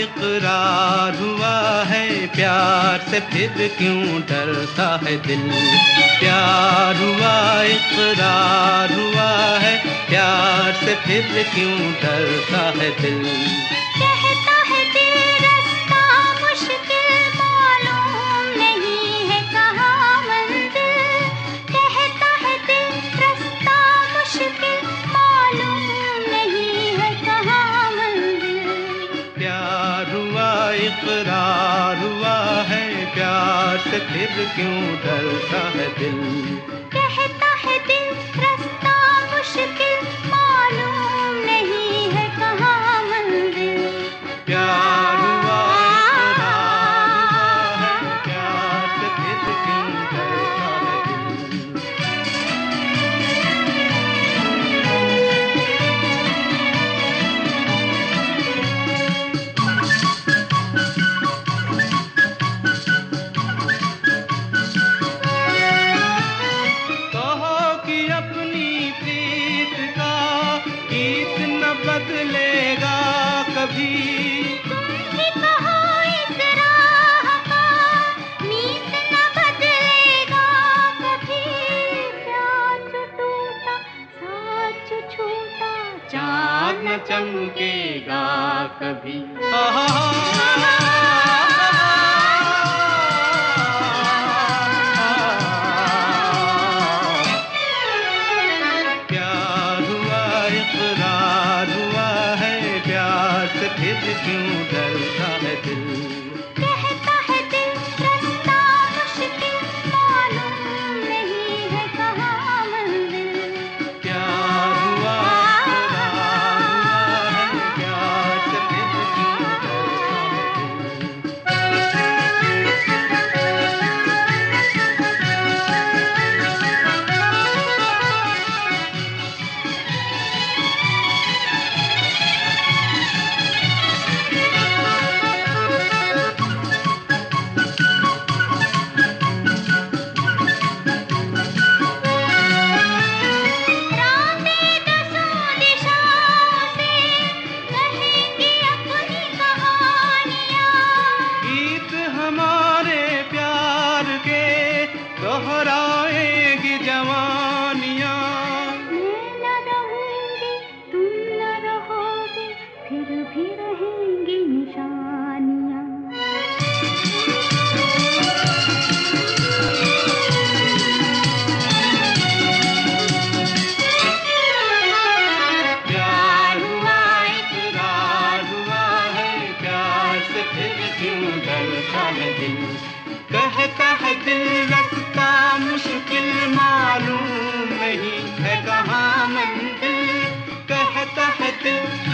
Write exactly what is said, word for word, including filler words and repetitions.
इकरार हुआ है, प्यार से फिर क्यों डरता है दिल। प्यार हुआ इकरार हुआ है, प्यार से फिर क्यों डरता है दिल। कहता है दिल रास्ता मुश्किल, मालूम नहीं है कहाँ मंजिल। कहता है दिल रास्ता मुश्किल, मालूम नहीं है कहाँ मंजिल। प्यार हुआ इकरार हुआ है, प्यार से फिर क्यों डरता है दिल। कहता है दिल रास्ता मुश्किल, मालूम नहीं है कहाँ मंजिल। प्यार हुआ इकरार हुआ है, प्यार से फिर क्यों डरता है दिल। बदलेगा कभी तुम ही कहो इस राह का, मीत न बदलेगा कभी। प्यार जो टूटा साथ जो छूटा, चाँद न चमकेगा कभी। प्यार हुआ इकरार हुआ है, प्यार से फिर क्यों डरता है दिल। कहता है दिल रास्ता मुश्किल, मालूम नहीं है कहाँ मंजिल। प्यार हुआ इकरार हुआ है, प्यार से फिर क्यों डरता है दिल। हमारे प्यार के दोहराएगी जवानियाँ। मैं न रहूंगी तुम न रहोगे, फिर भी रहेंगी निशानियाँ। प्यार हुआ इकरार हुआ है, प्यार से फिर क्यों डरता है दिल। कहता है दिल रास्ता मुश्किल, मालूम नहीं है कहाँ मंजिल। कहता है दिल